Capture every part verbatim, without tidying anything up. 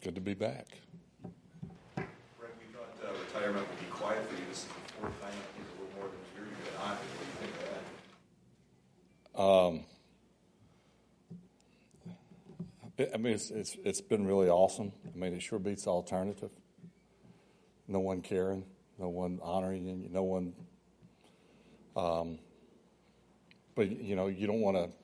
good to be back. Brent, we thought uh, retirement would be quiet for you. This is the fourth time, I think, a little more than a year you've been on. What do you think of that? Um, I mean, it's, it's it's been really awesome. I mean, it sure beats the alternative. No one caring, no one honoring you, no one. Um, but you know, you don't want to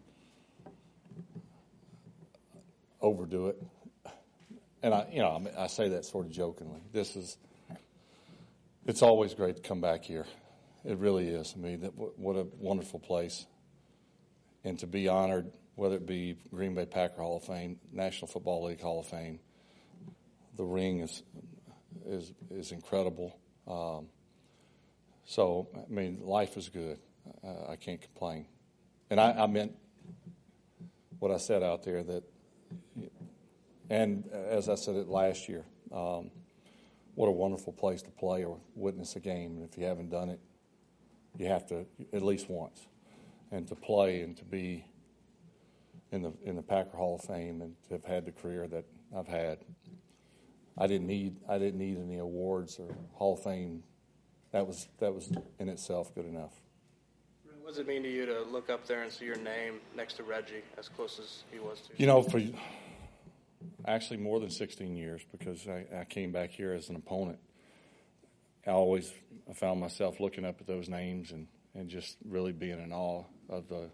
overdo it. And I, you know, I, mean, I say that sort of jokingly. This is. It's always great to come back here. It really is. I mean, that, what a wonderful place, and to be honored. Whether it be Green Bay Packer Hall of Fame, National Football League Hall of Fame, the ring is is is incredible. Um, so I mean, life is good. Uh, I can't complain. And I, I meant what I said out there that, and as I said it last year, um, what a wonderful place to play or witness a game. And if you haven't done it, you have to at least once, and to play and to be in the in the Packer Hall of Fame and to have had the career that I've had. I didn't need I didn't need any awards or Hall of Fame. That was that was in itself good enough. What does it mean to you to look up there and see your name next to Reggie, as close as he was to you? You know, for actually more than sixteen years, because I, I came back here as an opponent. I always I found myself looking up at those names and, and just really being in awe of the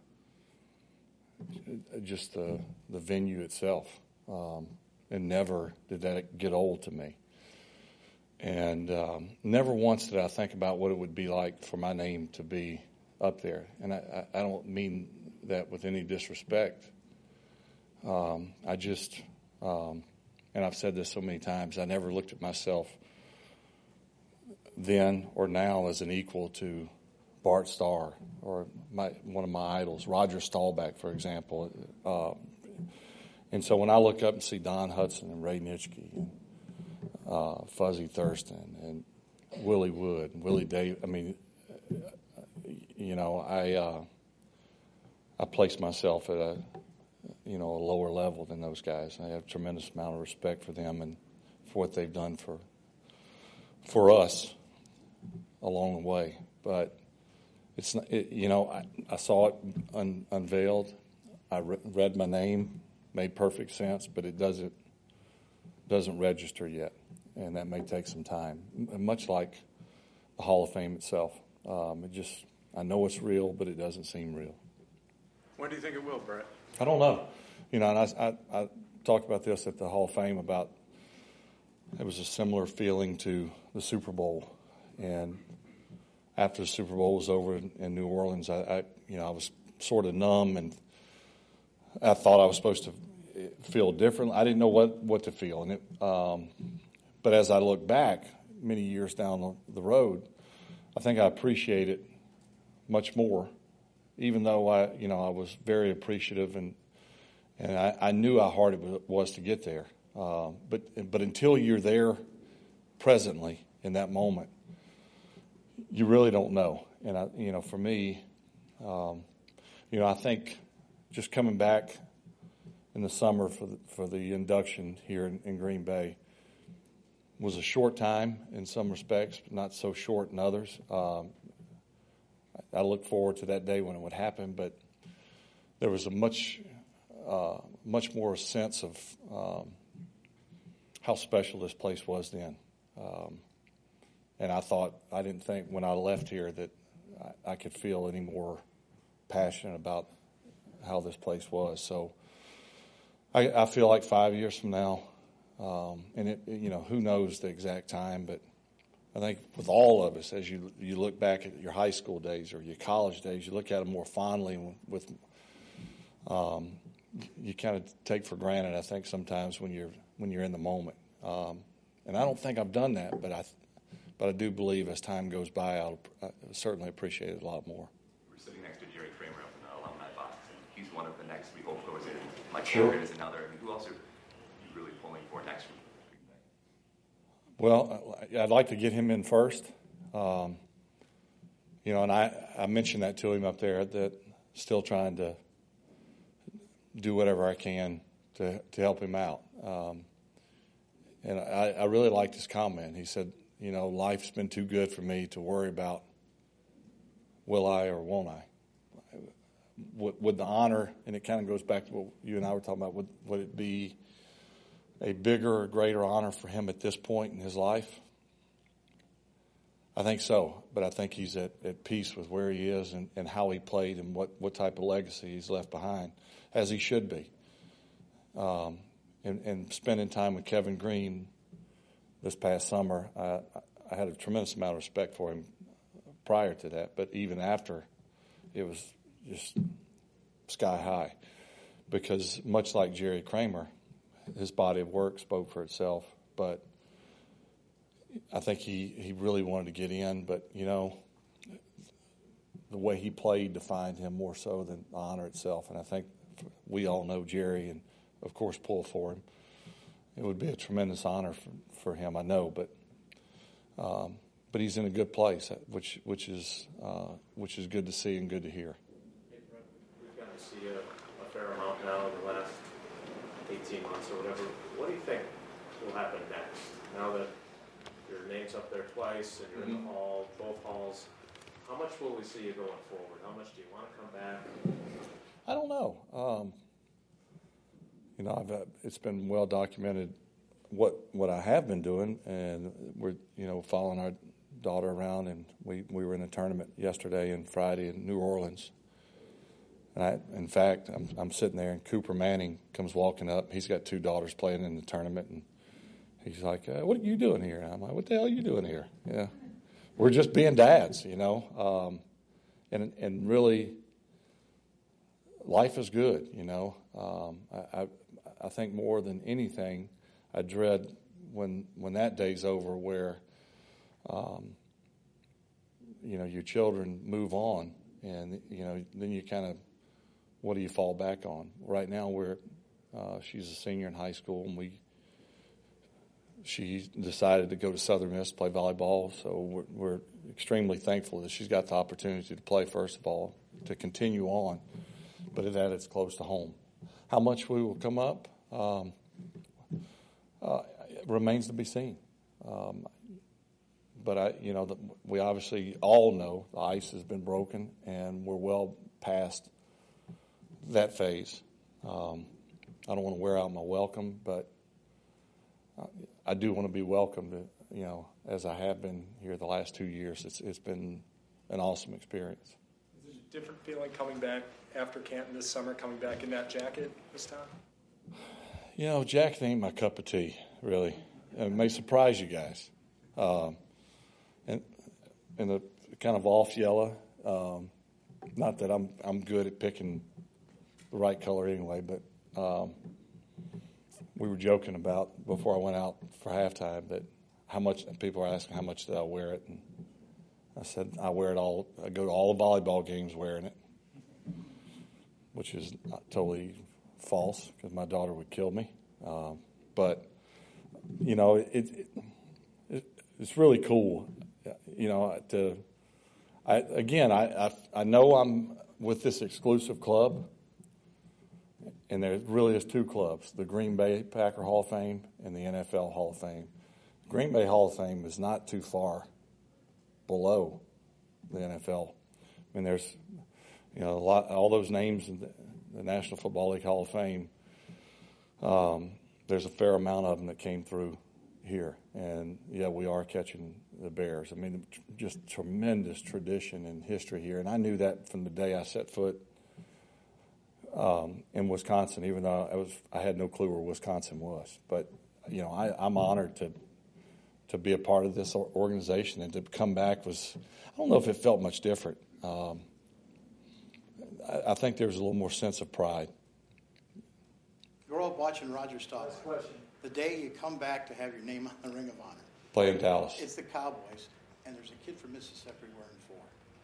just the the venue itself, um, and never did that get old to me. And um, never once did I think about what it would be like for my name to be up there. And I, I don't mean that with any disrespect. Um, I just, um, and I've said this so many times, I never looked at myself then or now as an equal to Bart Starr or my, one of my idols, Roger Staubach, for example. Uh, and so when I look up and see Don Hudson and Ray Nitschke and uh, Fuzzy Thurston and Willie Wood, and Willie Davis, I mean, you know, I uh, I place myself at a you know a lower level than those guys. I have a tremendous amount of respect for them and for what they've done for for us along the way, but. It's it, you know I, I saw it un, unveiled. I re- read my name, made perfect sense, but it doesn't doesn't register yet, and that may take some time. M- much like the Hall of Fame itself, um, it just I know it's real, but it doesn't seem real. When do you think it will, Brett? I don't know. You know, and I, I, I talked about this at the Hall of Fame about it was a similar feeling to the Super Bowl, and. After the Super Bowl was over in, in New Orleans, I, I, you know, I was sort of numb, and I thought I was supposed to feel different. I didn't know what, what to feel, and it, um, but as I look back, many years down the, the road, I think I appreciate it much more, even though I, you know, I was very appreciative, and and I, I knew how hard it was to get there. Uh, but but until you're there, presently in that moment. You really don't know. And, I, you know, for me, um, you know, I think just coming back in the summer for the, for the induction here in, in Green Bay was a short time in some respects, but not so short in others. Um, I, I look forward to that day when it would happen, but there was a much, uh, much more sense of um, how special this place was then. Um, And I thought, I didn't think when I left here that I, I could feel any more passionate about how this place was. So I, I feel like five years from now, um, and it, you know, who knows the exact time, but I think with all of us, as you you look back at your high school days or your college days, you look at them more fondly with, um, you kind of take for granted, I think, sometimes when you're when you're in the moment. Um, and I don't think I've done that, but I. But I do believe as time goes by, I'll uh, certainly appreciate it a lot more. We're sitting next to Jerry Kramer up in the alumni box, and he's one of the next we hope goes in. Mike Sure. Sherman is another. I mean, who else are you really pulling for next week? Well, I'd like to get him in first. Um, you know, and I, I mentioned that to him up there, that still trying to do whatever I can to to help him out. Um, and I, I really liked his comment. He said, you know, life's been too good for me to worry about will I or won't I. Would, would the honor, and it kind of goes back to what you and I were talking about, would, would it be a bigger or greater honor for him at this point in his life? I think so, but I think he's at, at peace with where he is and, and how he played and what, what type of legacy he's left behind, as he should be. Um, and, and spending time with Kevin Green this past summer, I, I had a tremendous amount of respect for him prior to that, but even after, it was just sky high. Because much like Jerry Kramer, his body of work spoke for itself, but I think he, he really wanted to get in, but, you know, the way he played defined him more so than the honor itself. And I think we all know Jerry and, of course, pull for him. It would be a tremendous honor for, for him, I know, but um, but he's in a good place, which which is uh, which is good to see and good to hear. We've gotten to see a, a fair amount now in the last eighteen months or whatever. What do you think will happen next? Now that your name's up there twice and you're mm-hmm. in the hall, both halls, how much will we see you going forward? How much do you want to come back? I don't know. Um, you know, I've, uh, it's been well documented what what I have been doing, and we're you know following our daughter around, and we, we were in a tournament yesterday and Friday in New Orleans. And I, in fact, I'm, I'm sitting there, and Cooper Manning comes walking up. He's got two daughters playing in the tournament, and he's like, uh, "What are you doing here?" And I'm like, "What the hell are you doing here?" Yeah, we're just being dads, you know, um, and and really, life is good, you know. Um, I, I I think more than anything, I dread when when that day's over, where, um, you know, your children move on, and you know, then you kind of, what do you fall back on? Right now, we're uh, she's a senior in high school, and we she decided to go to Southern Miss to play volleyball. So we're, we're extremely thankful that she's got the opportunity to play. First of all, to continue on, but that it's close to home. How much we will come up um, uh, remains to be seen. Um, but I, you know, the, we obviously all know the ice has been broken, and we're well past that phase. Um, I don't want to wear out my welcome, but I do want to be welcomed, you know, as I have been here the last two years. It's it's been an awesome experience. Is it a different feeling coming back after Canton this summer, coming back in that jacket this time? You know, jacket ain't my cup of tea, really. It may surprise you guys. Um, and and the kind of off yellow. Um, not that I'm I'm good at picking the right color anyway, but um, we were joking about before I went out for halftime that how much people are asking how much did I wear it, and I said I wear it all. I go to all the volleyball games wearing it, which is not totally false because my daughter would kill me. Um, but you know, it, it, it it's really cool. You know, to I again I, I I know I'm with this exclusive club. And there really is two clubs, the Green Bay Packer Hall of Fame and the N F L Hall of Fame. Green Bay Hall of Fame is not too far below the N F L. I mean, there's, you know, a lot, all those names in the, the National Football League Hall of Fame, um, there's a fair amount of them that came through here. And, yeah, we are catching the Bears. I mean, just tremendous tradition and history here. And I knew that from the day I set foot Um, in Wisconsin, even though I was, I had no clue where Wisconsin was. But you know, I, I'm honored to to be a part of this organization, and to come back was, I don't know if it felt much different. Um, I, I think there was a little more sense of pride. You're all watching Roger Staubach. The day you come back to have your name on the Ring of Honor. Play in Dallas. It's the Cowboys, and there's a kid from Mississippi wearing four.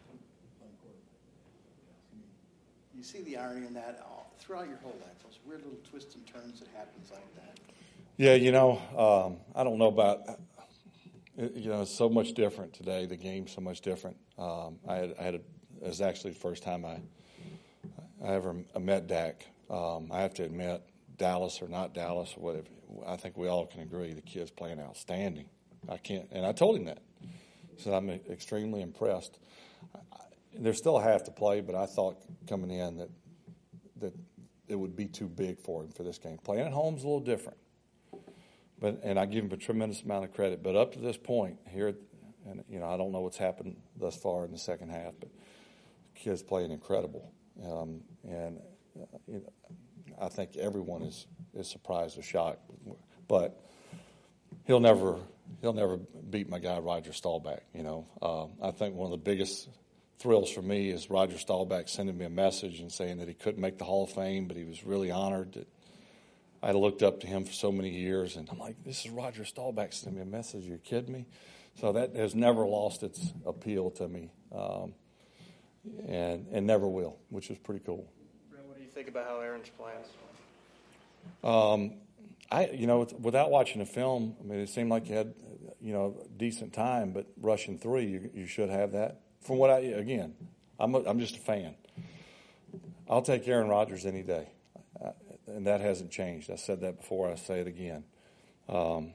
You see the irony in that all, throughout your whole life, those weird little twists and turns that happens like that. Yeah, you know, um, I don't know about, you know, it's so much different today. The game's so much different. Um, I had, I had a, it was actually the first time I, I ever met Dak. Um, I have to admit, Dallas or not Dallas or whatever, I think we all can agree the kid's playing outstanding. I can't, and I told him that. So I'm extremely impressed. There's still half to play, but I thought coming in that that it would be too big for him for this game. Playing at home's a little different, but and I give him a tremendous amount of credit. But up to this point here, and you know I don't know what's happened thus far in the second half, but the kid's playing incredible, um, and uh, you know, I think everyone is is surprised or shocked, but he'll never. He'll never beat my guy Roger Staubach. You know, uh, I think one of the biggest thrills for me is Roger Staubach sending me a message and saying that he couldn't make the Hall of Fame, but he was really honored that I looked up to him for so many years. And I'm like, this is Roger Staubach sending me a message. You're kidding me? So that has never lost its appeal to me, um, and and never will, which is pretty cool. Brent, what do you think about how Aaron's playing? Um, I, you know, without watching the film, I mean, it seemed like you had, you know, decent time, but rushing three, you, you should have that. From what I, again, I'm a, I'm just a fan. I'll take Aaron Rodgers any day, uh, and that hasn't changed. I said that before. I say it again. Um,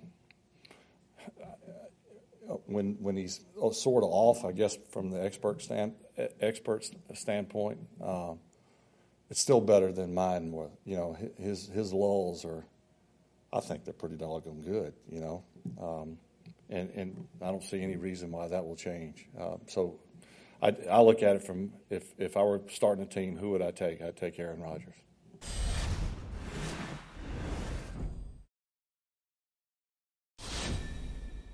when when he's sort of off, I guess from the expert stand expert standpoint, um, it's still better than mine. You know, his his lulls are. I think they're pretty doggone good, you know, um, and and I don't see any reason why that will change. Uh, so, I, I look at it from if if I were starting a team, who would I take? I'd take Aaron Rodgers.